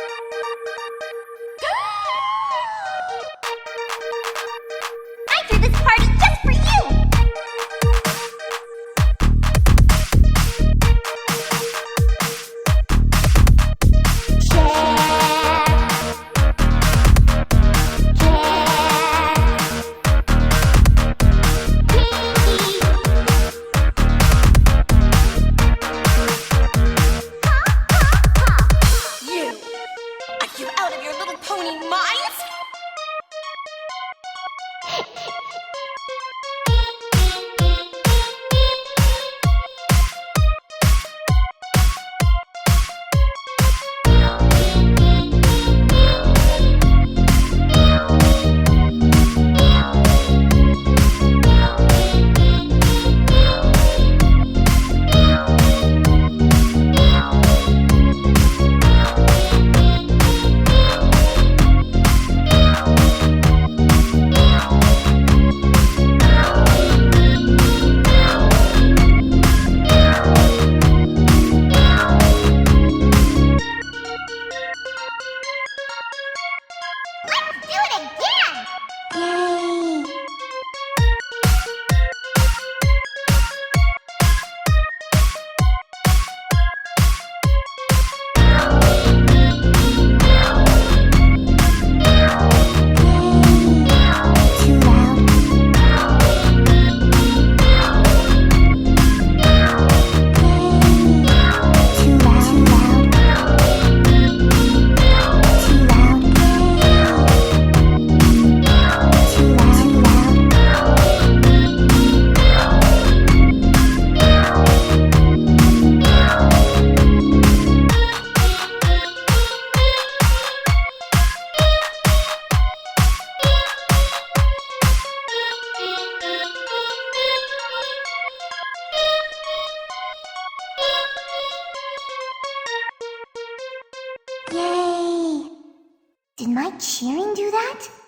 I threw this party just for you! You out of your little pony minds? Let's do it again! Yay! Too loud. Too loud. Too loud. Yay! Did my cheering do that?